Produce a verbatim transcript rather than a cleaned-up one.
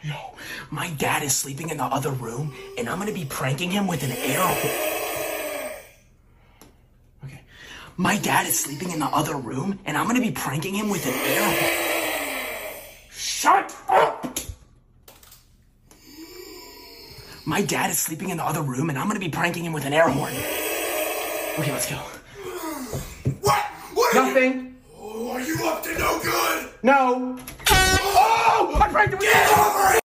Yo, my dad is sleeping in the other room, and I'm gonna be pranking him with an air horn. Okay. My dad is sleeping in the other room, and I'm gonna be pranking him with an air horn. Shut up! My dad is sleeping in the other room, and I'm gonna be pranking him with an air horn. Okay, let's go. What? What are Nothing. You? Oh, are you up to no good? No. Oh! I pranked him with an air horn!